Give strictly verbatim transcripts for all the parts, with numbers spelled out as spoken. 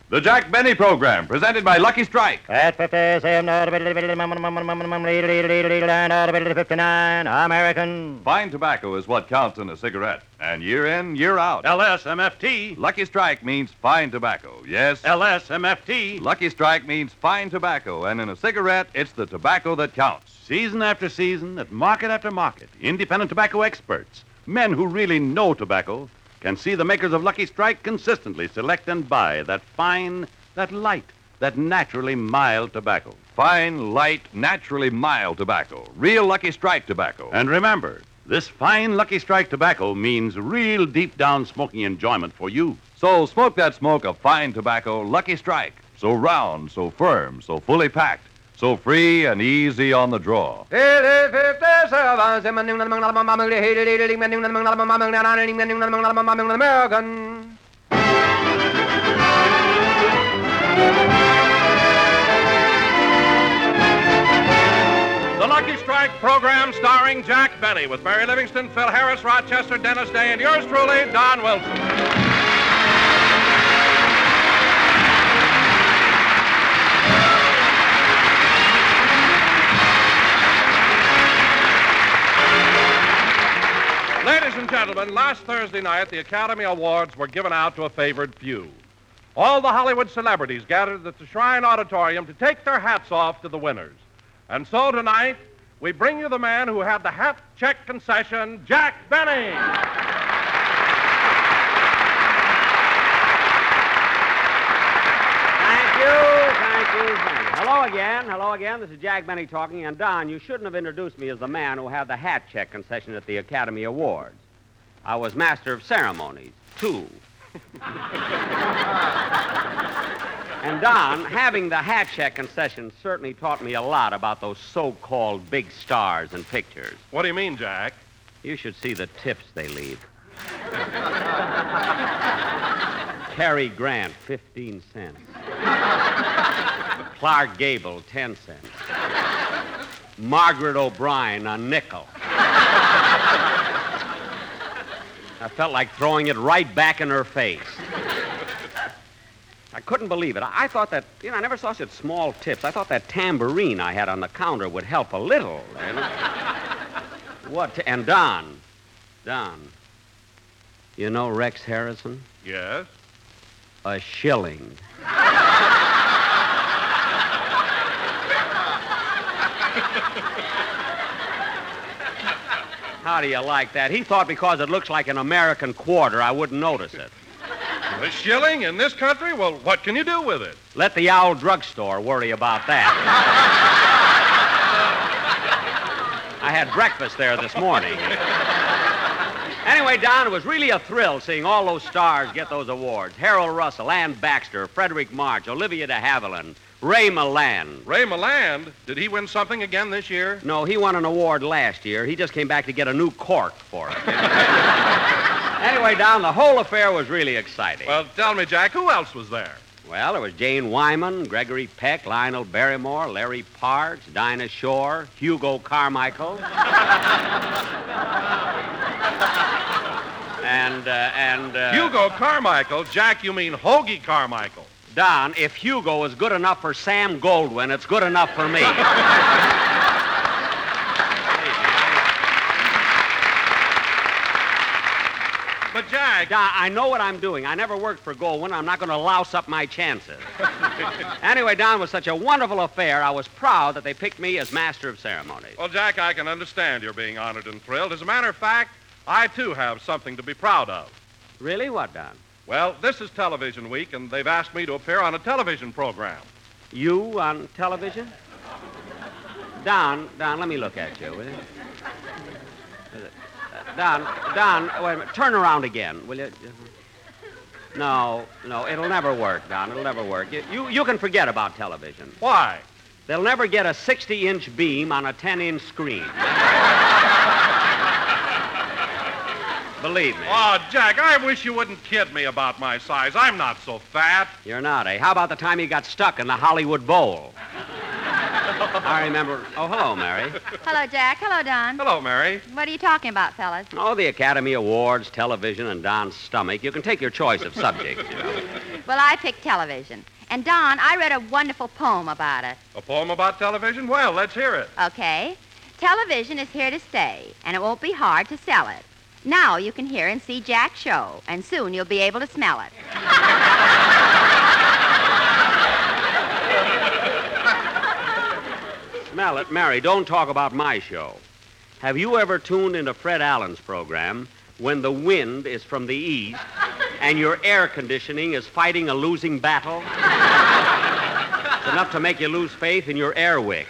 The Jack Benny Program, presented by Lucky Strike. At fifty-seven, fifty-nine, American. Fine tobacco is what counts in a cigarette. And year in, year out. L S M F T. Lucky Strike means fine tobacco. Yes. L S M F T. Lucky Strike means fine tobacco. And in a cigarette, it's the tobacco that counts. Season after season, at market after market, independent tobacco experts, men who really know tobacco, can see the makers of Lucky Strike consistently select and buy that fine, that light, that naturally mild tobacco. Fine, light, naturally mild tobacco. Real Lucky Strike tobacco. And remember, this fine Lucky Strike tobacco means real deep-down smoking enjoyment for you. So smoke that smoke of fine tobacco, Lucky Strike. So round, so firm, so fully packed, so free and easy on the draw. American. The Lucky Strike program starring Jack Benny with Barry Livingston, Phil Harris, Rochester, Dennis Day, and yours truly, Don Wilson. Ladies and gentlemen, last Thursday night, the Academy Awards were given out to a favored few. All the Hollywood celebrities gathered at the Shrine Auditorium to take their hats off to the winners. And so tonight, we bring you the man who had the hat check concession, Jack Benny. Thank you, thank you, thank you. Hello again, hello again. This is Jack Benny talking. And, Don, you shouldn't have introduced me as the man who had the hat check concession at the Academy Awards. I was master of ceremonies, too. And, Don, having the hat check concession certainly taught me a lot about those so-called big stars in pictures. What do you mean, Jack? You should see the tips they leave. Cary Grant, fifteen cents. Clark Gable, ten cents. Margaret O'Brien, a nickel. I felt like throwing it right back in her face. I couldn't believe it. I, I thought that, you know, I never saw such small tips. I thought that tambourine I had on the counter would help a little. You know? What? T- and Don, Don, you know Rex Harrison? Yes? A shilling. How do you like that? He thought because it looks like an American quarter, I wouldn't notice it. A shilling in this country? Well, what can you do with it? Let the Owl Drugstore worry about that. I had breakfast there this morning. Anyway, Don, it was really a thrill seeing all those stars get those awards. Harold Russell, Ann Baxter, Frederick March, Olivia de Havilland, Ray Milland. Ray Milland? Did he win something again this year? No, he won an award last year. He just came back to get a new cork for it. Anyway, Don, the whole affair was really exciting. Well, tell me, Jack, who else was there? Well, there was Jane Wyman, Gregory Peck, Lionel Barrymore, Larry Parks, Dinah Shore, Hugo Carmichael. and, uh, and... Uh, Hugo Carmichael? Jack, you mean Hoagie Carmichael. Don, if Hugo is good enough for Sam Goldwyn, it's good enough for me. But, Jack... Don, I know what I'm doing. I never worked for Goldwyn. I'm not going to louse up my chances. Anyway, Don, it was such a wonderful affair. I was proud that they picked me as master of ceremonies. Well, Jack, I can understand you're being honored and thrilled. As a matter of fact, I, too, have something to be proud of. Really? What, Don? Well, this is Television Week, and they've asked me to appear on a television program. You on television? Don, Don, let me look at you, will you? Don, Don, wait a minute. Turn around again, will you? No, no, it'll never work, Don. It'll never work. You, you, you can forget about television. Why? They'll never get a sixty-inch beam on a ten-inch screen. Believe me. Oh, Jack, I wish you wouldn't kid me about my size. I'm not so fat. You're not, eh? How about the time you got stuck in the Hollywood Bowl? I remember. Oh, hello, Mary. Hello, Jack. Hello, Don. Hello, Mary. What are you talking about, fellas? Oh, the Academy Awards, television, and Don's stomach. You can take your choice of subjects, you know. Well, I picked television. And, Don, I read a wonderful poem about it. A poem about television? Well, let's hear it. Okay. Television is here to stay, and it won't be hard to sell it. Now you can hear and see Jack's show, and soon you'll be able to smell it. Smell it. Mary, don't talk about my show. Have you ever tuned into Fred Allen's program when the wind is from the east and your air conditioning is fighting a losing battle? It's enough to make you lose faith in your air wick.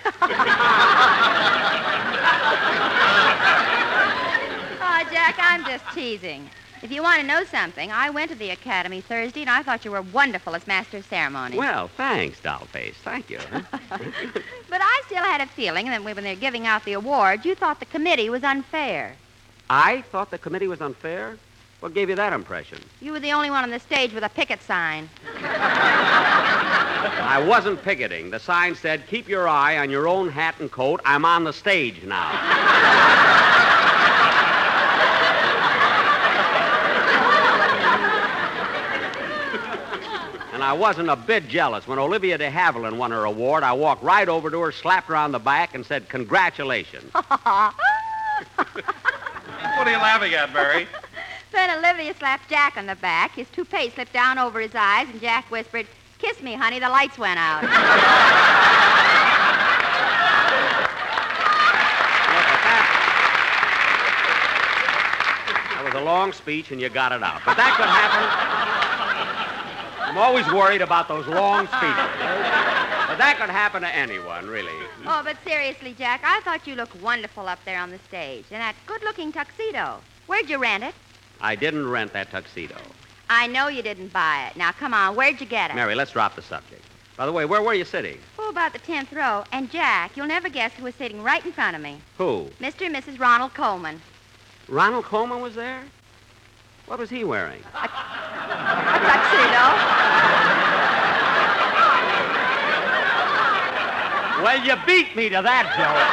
Oh, Jack, I'm just teasing. If you want to know something, I went to the Academy Thursday, and I thought you were wonderful as Master of Ceremony. Well, thanks, Dollface. Thank you. But I still had a feeling that when they're giving out the awards, you thought the committee was unfair. I thought the committee was unfair? What gave you that impression? You were the only one on the stage with a picket sign. I wasn't picketing. The sign said, keep your eye on your own hat and coat. I'm on the stage now. And I wasn't a bit jealous. When Olivia de Havilland won her award, I walked right over to her, slapped her on the back, and said, congratulations. What are you laughing at, Mary? Then Olivia slapped Jack on the back. His toupee slipped down over his eyes, and Jack whispered, kiss me, honey, the lights went out. That was a long speech, and you got it out. But that could happen. I'm always worried about those long speeches. But that could happen to anyone, really. Oh, but seriously, Jack, I thought you looked wonderful up there on the stage. In that good-looking tuxedo. Where'd you rent it? I didn't rent that tuxedo. I know you didn't buy it. Now, come on, where'd you get it? Mary, let's drop the subject. By the way, where were you sitting? Oh, about the tenth row. And, Jack, you'll never guess who was sitting right in front of me. Who? Mister and Missus Ronald Coleman. Ronald Coleman was there? What was he wearing? A tuxedo. Well, you beat me to that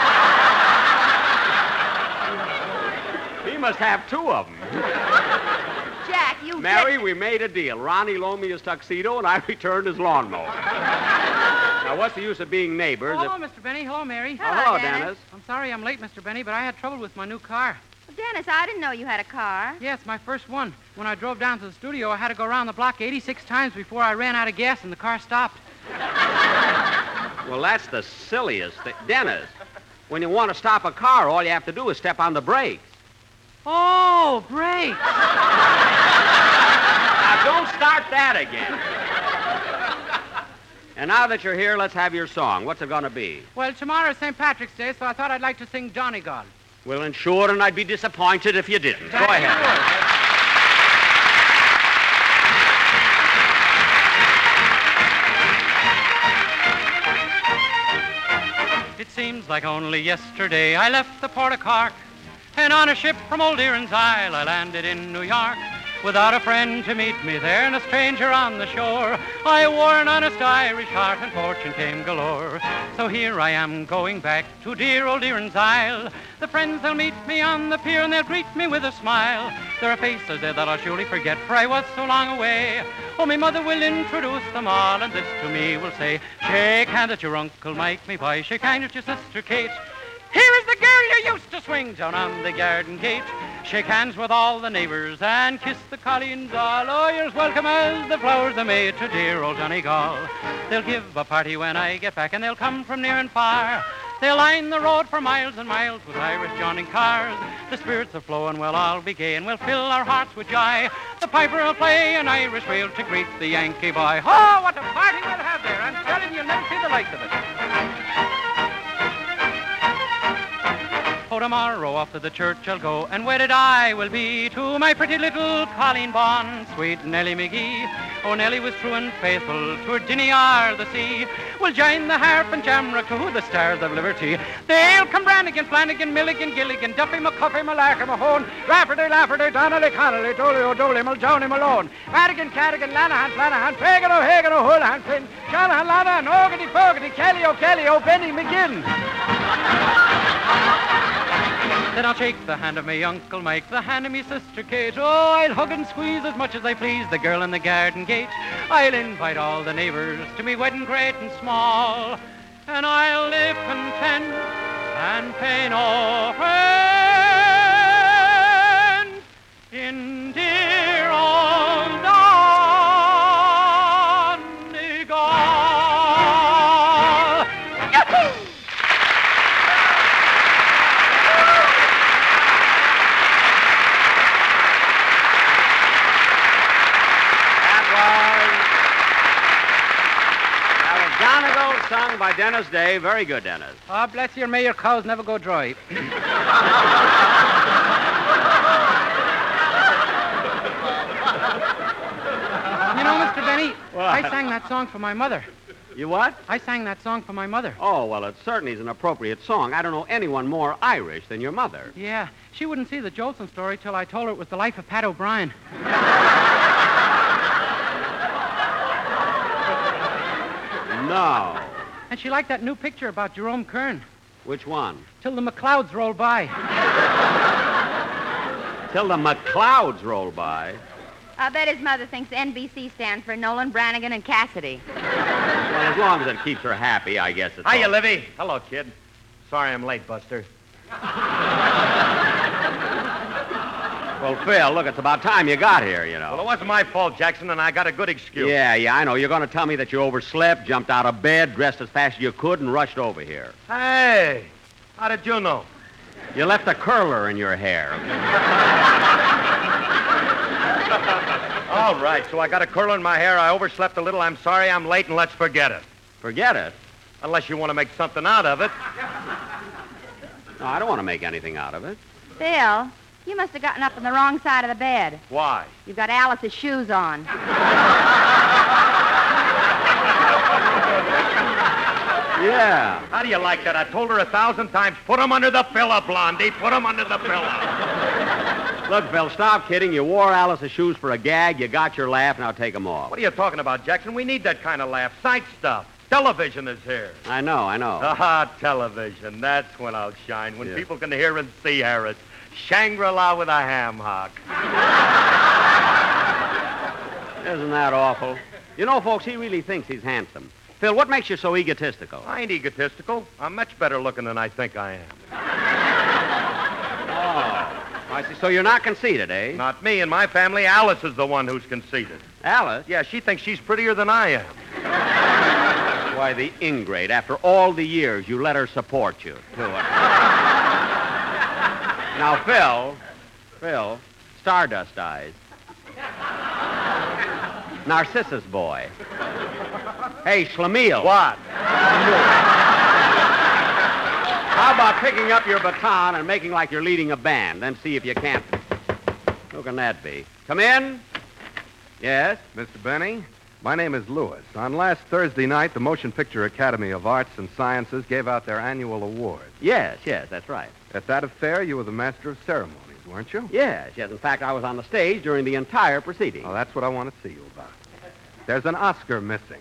joke. He must have two of them. Jack, you Mary, did... we made a deal. Ronnie loaned me his tuxedo, and I returned his lawnmower. Now, what's the use of being neighbors? Oh, hello, if... Mister Benny. Hello, Mary. Hello, Oh, hello, Dennis. Dennis. I'm sorry I'm late, Mister Benny, but I had trouble with my new car. Well, Dennis, I didn't know you had a car. Yes, my first one. When I drove down to the studio, I had to go around the block eighty-six times before I ran out of gas and the car stopped. Well, that's the silliest thing. Dennis, when you want to stop a car, all you have to do is step on the brakes. Oh, brakes. Now, don't start that again. And now that you're here, let's have your song. What's it going to be? Well, tomorrow's Saint Patrick's Day, so I thought I'd like to sing Johnny God. Well, and sure, and I'd be disappointed if you didn't. Go ahead. It seems like only yesterday I left the port of Cork, and on a ship from Old Erin's Isle I landed in New York. Without a friend to meet me there and a stranger on the shore, I wore an honest Irish heart and fortune came galore. So here I am going back to dear Old Erin's Isle. The friends, they'll meet me on the pier and they'll greet me with a smile. There are faces there that I'll surely forget, for I was so long away. Oh, my mother will introduce them all, and this to me will say, shake hands at your Uncle Mike, me boy, shake hands at your sister Kate. Here is the girl you used to swing down on the garden gate. Shake hands with all the neighbors and kiss the colleens all. Oh, you're as welcome as the flowers they made to dear old Johnny Gall. They'll give a party when I get back, and they'll come from near and far. They'll line the road for miles and miles with Irish jaunting cars. The spirits are flowing, we'll all be gay, and we'll fill our hearts with joy. The piper will play an Irish reel to greet the Yankee boy. Oh, what a party we'll have there! I'm telling you, you'll never see the like of it. Oh, tomorrow off to the church I'll go, and wedded I will be to my pretty little Colleen Bawn, sweet Nellie McGee. Oh, Nellie was true and faithful to her Dinny are the sea. We'll join the harp and jamrock to the stars of liberty. They'll come Brannigan, Flanagan, Milligan, Gilligan, Duffy, McCuffy, Malacca, Mahone, Rafferty, Lafferty, Donnelly, Connolly, Dolly, O'Doly, Muldowney, Malone, Madigan, Cadigan, Lanahan, Flanahan, Fagan, O'Hagan, O'Houlihan, Flynn, Shanahan, Lanahan, Ogety, Fogarty, Kelly, O'Kelly, O'Benny, McGinn. Then I'll shake the hand of me Uncle Mike, the hand of me Sister Kate. Oh, I'll hug and squeeze as much as I please the girl in the garden gate. I'll invite all the neighbors to me wedding great and small, and I'll live content and pay no rent in dear old Donegal. Yahoo! Donegal, sung by Dennis Day. Very good, Dennis. Oh, bless you, may your cows never go dry. You know, Mister Benny, What? I sang that song for my mother. You what? I sang that song for my mother. Oh, well, it certainly is an appropriate song. I don't know anyone more Irish than your mother. Yeah, she wouldn't see the Jolson story till I told her it was the life of Pat O'Brien. No. And she liked that new picture about Jerome Kern. Which one? Till the McLeods roll by. Till the McLeods roll by. I bet his mother thinks N B C stands for Nolan, Brannigan, and Cassidy. Well, as long as it keeps her happy, I guess it's Hiya, all- Livy. Hello, kid. Sorry I'm late, Buster. Well, Phil, look, it's about time you got here, you Well, it know. wasn't my fault, Jackson, and I got a good excuse. Yeah, yeah, I know. You're going to tell me that you overslept, jumped out of bed, dressed as fast as you could, and rushed over here. Hey, how did you know? You left a curler in your hair. All right, so I got a curl in my hair. I overslept a little. I'm sorry I'm late, and let's forget it. Forget it. Unless you want to make something out of it. No, I don't want to make anything out of it. Phil, you must have gotten up on the wrong side of the bed. Why? You've got Alice's shoes on. Yeah. How do you like that? I told her a thousand times, put 'em under the pillow, Blondie. Put 'em under the pillow. Look, Phil, stop kidding. You wore Alice's shoes for a gag. You got your laugh. Now take 'em off. What are you talking about, Jackson? We need that kind of laugh. Sight stuff. Television is here. I know, I know. Ah, television. That's when I'll shine. When Yeah. people can hear and see Harris. Shangri-La with a ham hock. Isn't that awful? You know, folks, he really thinks he's handsome. Phil, what makes you so egotistical? I ain't egotistical. I'm much better looking than I think I am. Oh, I see. So you're not conceited, eh? Not me. In my family, Alice is the one who's conceited. Alice? Yeah, she thinks she's prettier than I am. Why, the ingrate. After all the years, you let her support you. Do it. Now, Phil, Phil, Stardust Eyes. Narcissus Boy. Hey, Schlemiel. What? How about picking up your baton and making like you're leading a band? Then see if you can't. Who can that be? Come in. Yes? Mister Benny, my name is Lewis. On last Thursday night, the Motion Picture Academy of Arts and Sciences gave out their annual award. Yes, yes, that's right. At that affair, you were the master of ceremonies, weren't you? Yes, yes. In fact, I was on the stage during the entire proceeding. Well, that's what I want to see you about. There's an Oscar missing.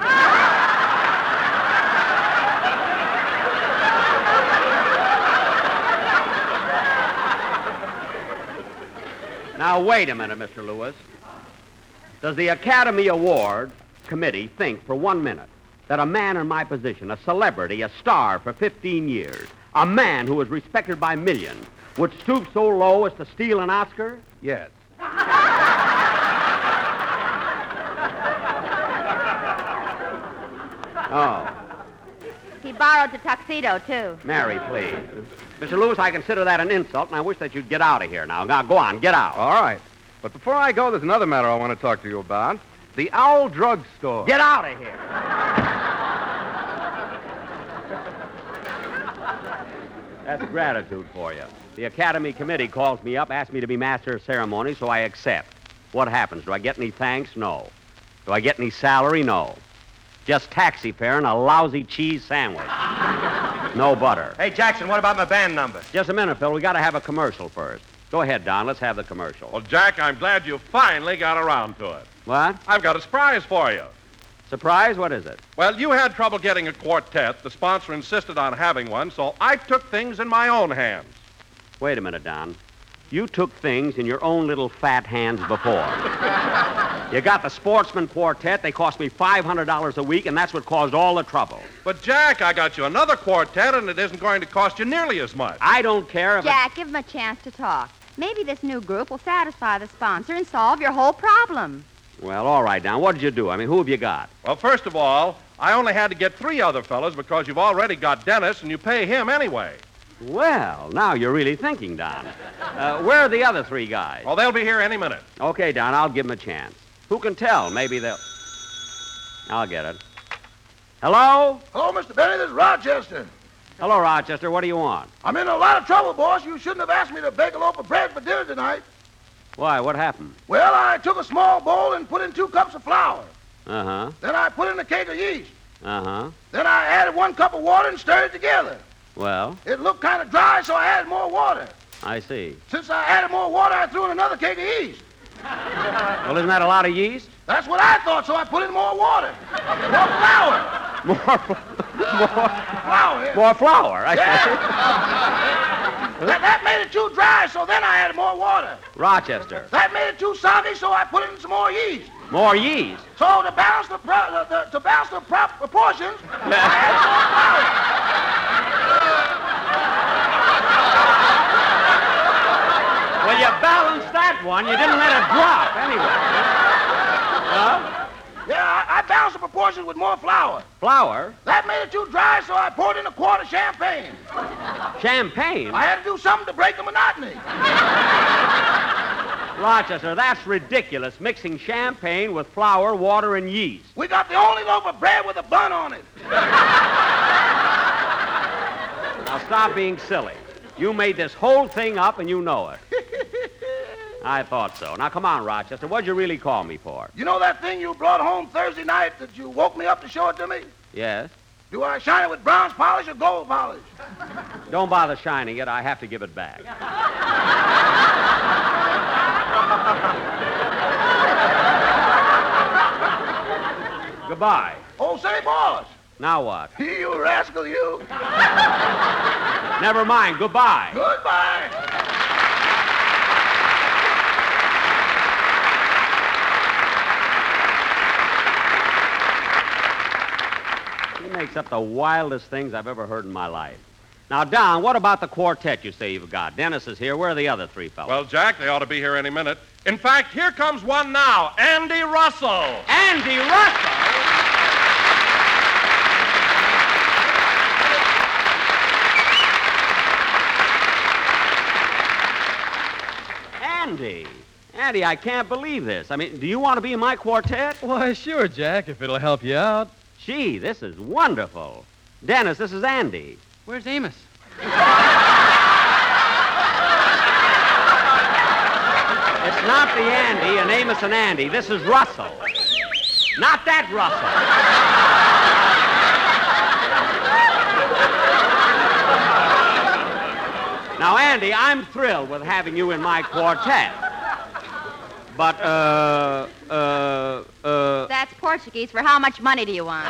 Now, wait a minute, Mister Lewis. Does the Academy Award Committee think for one minute that a man in my position, a celebrity, a star for fifteen years, a man who is respected by millions, would stoop so low as to steal an Oscar? Yes. Oh. He borrowed the tuxedo, too. Mary, please. Mister Lewis, I consider that an insult, and I wish that you'd get out of here now. Now, go on, get out. All right. But before I go, there's another matter I want to talk to you about. The Owl Drug Store. Get out of here. That's gratitude for you. The Academy Committee calls me up, asks me to be master of ceremonies, so I accept. What happens? Do I get any thanks? No. Do I get any salary? No. Just taxi fare and a lousy cheese sandwich. No butter. Hey, Jackson, what about my band number? Just a minute, Phil. We got to have a commercial first. Go ahead, Don. Let's have the commercial. Well, Jack, I'm glad you finally got around to it. What? I've got a surprise for you. Surprise? What is it? Well, you had trouble getting a quartet. The sponsor insisted on having one, so I took things in my own hands. Wait a minute, Don. You took things in your own little fat hands before. You got the Sportsman Quartet. They cost me five hundred dollars a week, and that's what caused all the trouble. But, Jack, I got you another quartet, and it isn't going to cost you nearly as much. I don't care if Jack, give him a chance to talk. Maybe this new group will satisfy the sponsor and solve your whole problem. It... Well, all right, Don. What did you do? I mean, who have you got? Well, first of all, I only had to get three other fellas because you've already got Dennis, and you pay him anyway. Well, now you're really thinking, Don. Uh, where are the other three guys? Oh, they'll be here any minute. Okay, Don, I'll give them a chance. Who can tell? Maybe they'll... I'll get it. Hello? Hello, Mister Benny. This is Rochester. Hello, Rochester. What do you want? I'm in a lot of trouble, boss. You shouldn't have asked me to bake a loaf of bread for dinner tonight. Why? What happened? Well, I took a small bowl and put in two cups of flour. Uh-huh. Then I put in a cake of yeast. Uh-huh. Then I added one cup of water and stirred it together. Well? It looked kind of dry, so I added more water. I see. Since I added more water, I threw in another cake of yeast. Well, isn't that a lot of yeast? That's what I thought, so I put in more water. More flour. More, more, Flour, yeah. more flour, I Yeah. see. that, that made it too dry, so then I added more water. Rochester. That made it too soggy, so I put in some more yeast. More yeast. So to balance the, pro- the, the to balance the prop proportions, I added more flour. Well, you balanced that one. You didn't let it drop, anyway. Huh? Yeah, I, I balanced the proportions with more flour. Flour? That made it too dry, so I poured in a quart of champagne. Champagne? I had to do something to break the monotony. Rochester, that's ridiculous, mixing champagne with flour, water, and yeast. We got the only loaf of bread with a bun on it. Now, stop being silly. You made this whole thing up, and you know it. I thought so. Now, come on, Rochester. What'd you really call me for? You know that thing you brought home Thursday night that you woke me up to show it to me? Yes? Do I shine it with bronze polish or gold polish? Don't bother shining it. I have to give it back. Goodbye. Oh, say, boss. Now what? You rascal, you. Never mind. Goodbye. Goodbye. He makes up the wildest things I've ever heard in my life. Now, Don, what about the quartet you say you've got? Dennis is here. Where are the other three fellows? Well, Jack, they ought to be here any minute. In fact, here comes one now, Andy Russell. Andy Russell? Andy. Andy, I can't believe this. I mean, do you want to be in my quartet? Why, sure, Jack, if it'll help you out. Gee, this is wonderful. Dennis, this is Andy. Where's Amos? It's not the Andy and Amos and Andy. This is Russell. Not that Russell. Now, Andy, I'm thrilled with having you in my quartet. But, uh, uh, uh... That's Portuguese. For how much money do you want?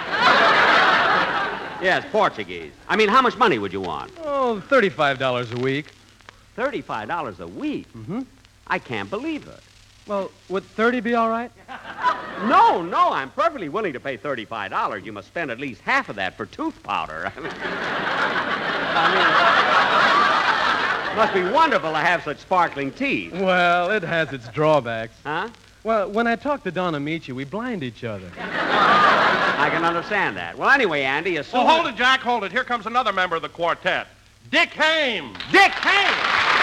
Yes, Portuguese. I mean, how much money would you want? Oh, thirty-five dollars a week. thirty-five dollars a week? Mm-hmm. I can't believe it. Well, would thirty be all right? No, no, I'm perfectly willing to pay thirty-five dollars. You must spend at least half of that for tooth powder. I mean, I mean, it must be wonderful to have such sparkling teeth. Well, it has its drawbacks. Huh? Well, when I talk to Don Amici, we blind each other. I can understand that. Well, anyway, Andy, as soon Oh, hold as... it, Jack, hold it. Here comes another member of the quartet, Dick Hames. Dick Hames!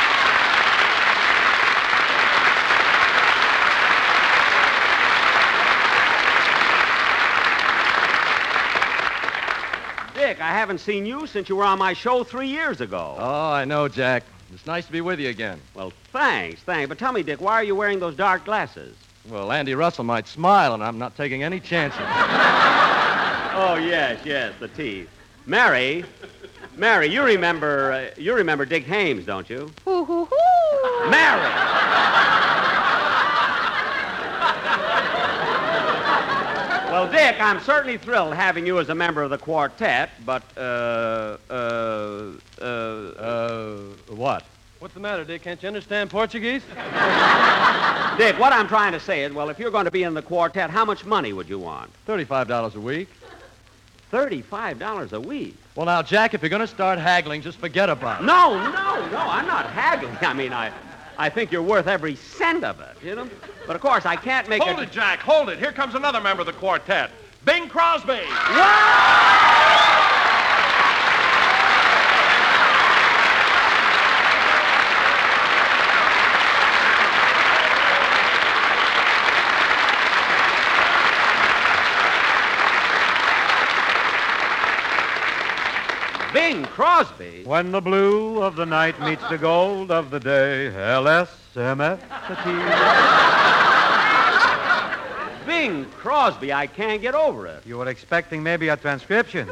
Dick, I haven't seen you since you were on my show three years ago. Oh, I know, Jack. It's nice to be with you again. Well, thanks, thanks. But tell me, Dick, why are you wearing those dark glasses? Well, Andy Russell might smile, and I'm not taking any chances. Oh, yes, yes, the teeth. Mary, Mary, you remember, uh, you remember Dick Hames, don't you? Hoo, hoo, hoo. Mary! Well, Dick, I'm certainly thrilled having you as a member of the quartet, but, uh, uh, uh... Uh, what? What's the matter, Dick? Can't you understand Portuguese? Dick, what I'm trying to say is, well, if you're going to be in the quartet, how much money would you want? thirty-five dollars a week. thirty-five dollars a week? Well, now, Jack, if you're going to start haggling, just forget about it. No, no, no, I'm not haggling. I mean, I, I think you're worth every cent of it, you know? But, of course, I can't make Hold a... it, Jack, hold it. Here comes another member of the quartet, Bing Crosby. Bing Crosby? When the blue of the night meets the gold of the day, L S M F Bing Crosby, I can't get over it. You were expecting maybe a transcription.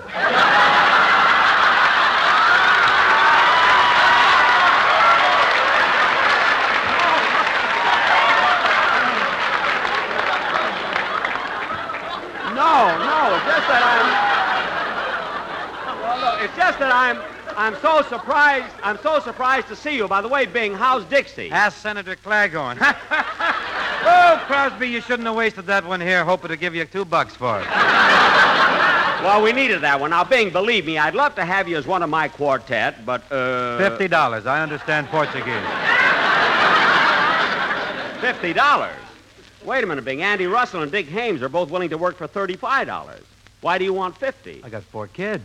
No, no, it's just that I'm... Well, look, it's just that I'm... I'm so surprised. I'm so surprised to see you. By the way, Bing, how's Dixie? Ask Senator Claghorn. Oh, Crosby, you shouldn't have wasted that one here, hoping to give you two bucks for it. Well, we needed that one. Now, Bing, believe me, I'd love to have you as one of my quartet, but, uh... Fifty dollars. I understand Portuguese. Fifty dollars? Wait a minute, Bing. Andy Russell and Dick Hames are both willing to work for thirty-five dollars. Why do you want fifty? I got four kids.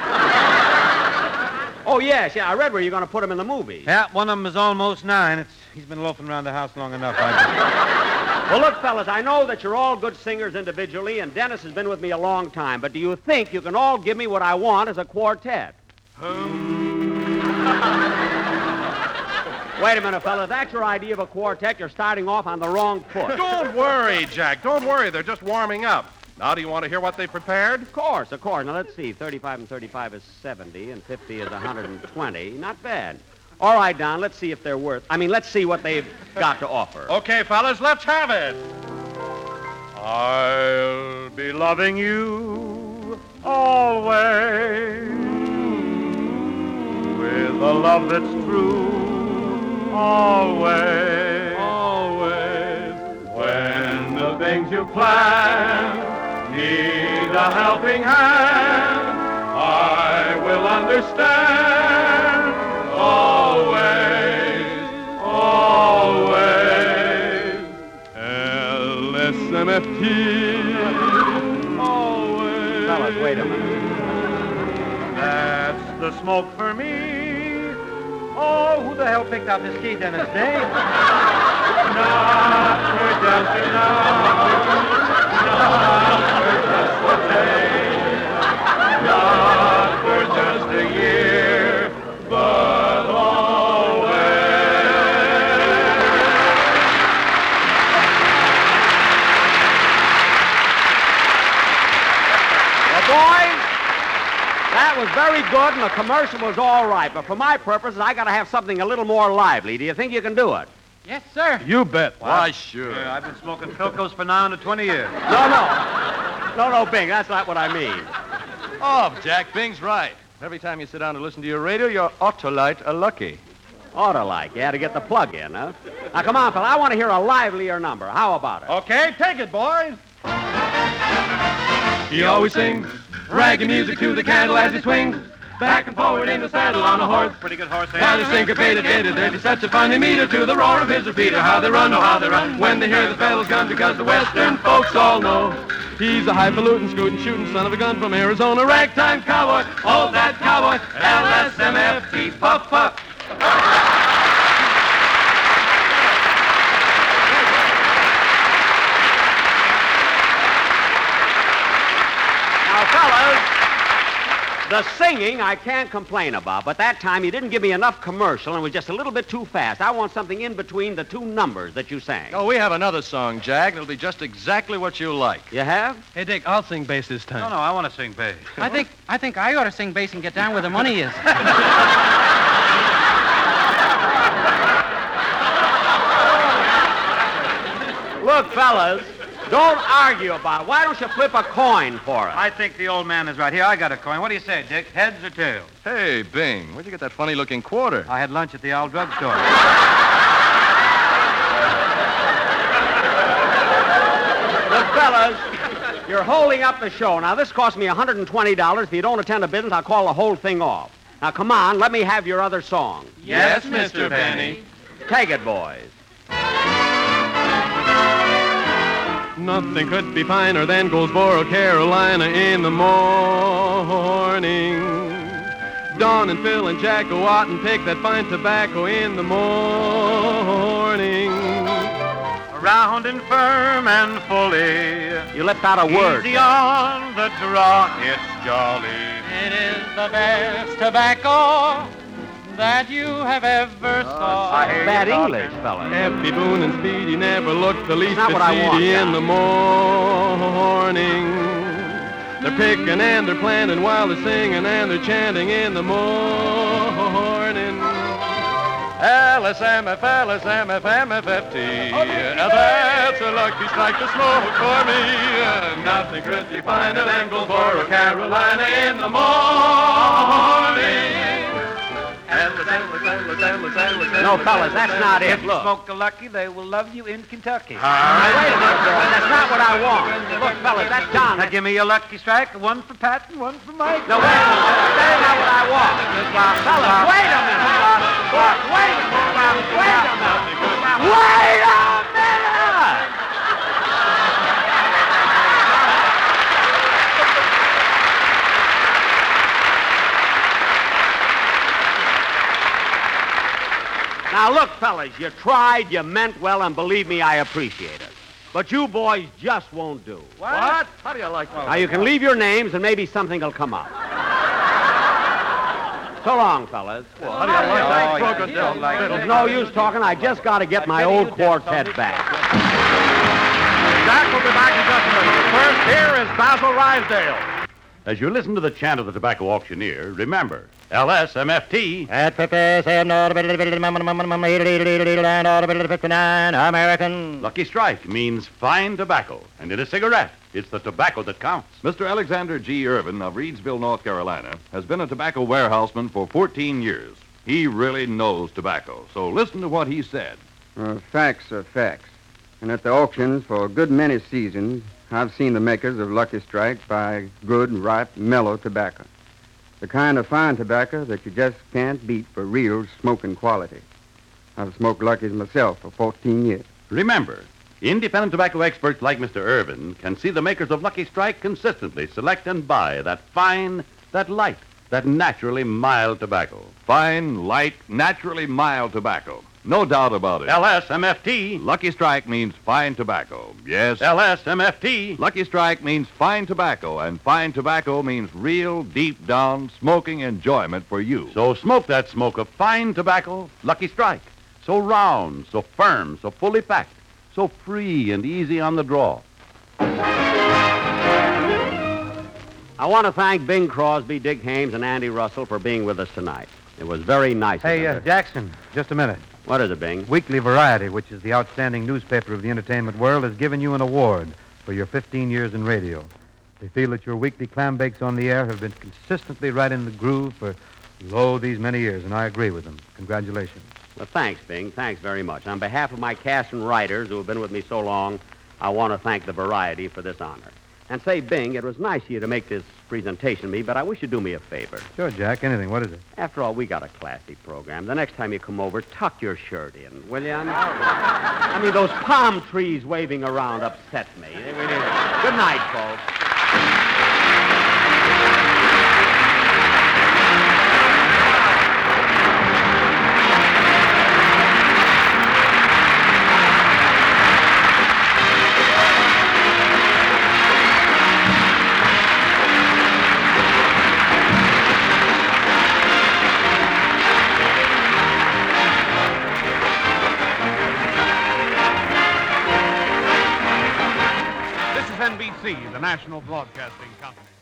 Oh, yes, yeah, I read where you're going to put them in the movie. Yeah, one of them is almost nine. It's, he's been loafing around the house long enough, I Well, look, fellas, I know that you're all good singers individually, and Dennis has been with me a long time, but do you think you can all give me what I want as a quartet? Wait a minute, fella. If that's your idea of a quartet, you're starting off on the wrong foot. Don't worry, Jack. Don't worry. They're just warming up. Now, do you want to hear what they prepared? Of course, of course. Now, let's see. thirty-five and thirty-five is seventy, and fifty is one hundred twenty. Not bad. All right, Don, let's see if they're worth... I mean, let's see what they've got to offer. Okay, fellas, let's have it. I'll be loving you always with a love that's true, always, always. When the things you plan need a helping hand, I will understand, always, always. L S M F T, always. Fellas, wait a minute. That's the smoke for me. Oh, who the hell picked out this key, Dennis Day? Not for just enough. Not for just a day. Not for just a year, but That was very good, and the commercial was all right. But for my purposes, I got to have something a little more lively. Do you think you can do it? Yes, sir. You bet. Why, sure. Yeah, I've been smoking Philcos for now into twenty years. No, no. No, no, Bing, that's not what I mean. Oh, Jack, Bing's right. Every time you sit down to listen to your radio, you're Autolite a lucky. Oughta like. You had to get the plug in, huh? Now, come on, fella. I want to hear a livelier number. How about it? Okay, take it, boys. He always sings ragged music to the candle as he swings back and forward in the saddle on a horse. Pretty good horse, eh? While the syncopated did it, there's such a funny meter to the roar of his repeater. How they run, oh, how they run when they hear the bells gun, because the western folks all know he's a highfalutin, scootin', shooting son of a gun from Arizona. Ragtime cowboy, oh, that cowboy, L S M F T, puff, puff. Now, fellas, The singing I can't complain about, but that time you didn't give me enough commercial and was just a little bit too fast. I want something in between the two numbers that you sang. Oh, we have another song, Jack. It'll be just exactly what you like. You have? Hey, Dick, I'll sing bass this time. No, no, I want to sing bass. I think I think I ought to sing bass and get down where the money is. Look, fellas, don't argue about it. Why don't you flip a coin for us? I think the old man is right. Here, I got a coin. What do you say, Dick? Heads or tails? Hey, Bing, where'd you get that funny-looking quarter? I had lunch at the Owl Drug Store. Look, fellas, you're holding up the show. Now, this cost me one hundred twenty dollars. If you don't attend the business, I'll call the whole thing off. Now, come on, let me have your other song. Yes, Mister Penny. Take it, boys. Nothing could be finer than Goldsboro, Carolina in the morning. Don and Phil and Jack go out and pick that fine tobacco in the morning. Round and firm and fully. You left out a word. Easy on the draw, it's jolly. It is the best tobacco that you have ever saw. Bad English, fellas. Happy Boone and Speedy never looked the least Not bit what I want, seedy in John. the morning. They're picking and they're planting while they're singing and they're chanting in the morning. L S M F, L S M F, M F F T. That's a lucky strike to smoke for me. Nothing could be finer than Goldsboro, Carolina in the morning. No, fellas, that's not it. If you Look. smoke the lucky, they will love you in Kentucky. Now, wait a minute, boys. That's not what I want. Look, fellas, that's Don. Now, give me your lucky strike. One for Pat and one for Mike. No, wait a minute. That's not what I want. Fellas, wait a minute. Look, wait a minute. Wait a minute. Wait a minute! Now, look, fellas, you tried, you meant well, and believe me, I appreciate it. But you boys just won't do. What? How do you like that? Now, you can leave your names, and maybe something will come up. So long, fellas. Well, how do you like that? Oh, yeah, you don't like it. There's no use talking. I just got to get my old quartet back. Jack will be back in just a minute. First, here is Basil Rysdale. As you listen to the chant of the tobacco auctioneer, remember, L S M F T. At fifty-seven, fifty-nine, American. Lucky Strike means fine tobacco, and in a cigarette, it's the tobacco that counts. Mister Alexander G. Irvin of Reedsville, North Carolina, has been a tobacco warehouseman for fourteen years. He really knows tobacco, so listen to what he said. Uh, facts are facts. And at the auctions for a good many seasons, I've seen the makers of Lucky Strike buy good, ripe, mellow tobacco. The kind of fine tobacco that you just can't beat for real smoking quality. I've smoked Lucky's myself for fourteen years. Remember, independent tobacco experts like Mister Irvin can see the makers of Lucky Strike consistently select and buy that fine, that light, that naturally mild tobacco. Fine, light, naturally mild tobacco. No doubt about it. L S M F T. Lucky Strike means fine tobacco. Yes. L S M F T. Lucky Strike means fine tobacco, and fine tobacco means real, deep-down smoking enjoyment for you. So smoke that smoke of fine tobacco, Lucky Strike. So round, so firm, so fully packed, so free and easy on the draw. I want to thank Bing Crosby, Dick Hames, and Andy Russell for being with us tonight. It was very nice Hey, of uh, them. Jackson, just a minute. What is it, Bing? Weekly Variety, which is the outstanding newspaper of the entertainment world, has given you an award for your fifteen years in radio. They feel that your weekly clam bakes on the air have been consistently right in the groove for, lo, these many years, and I agree with them. Congratulations. Well, thanks, Bing. Thanks very much. On behalf of my cast and writers who have been with me so long, I want to thank the Variety for this honor. And say, Bing, it was nice of you to make this presentation to me, but I wish you'd do me a favor. Sure, Jack. Anything. What is it? After all, we got a classy program. The next time you come over, tuck your shirt in, will you? I mean, those palm trees waving around upset me. They really do. Good night, folks. B C, the national broadcasting company.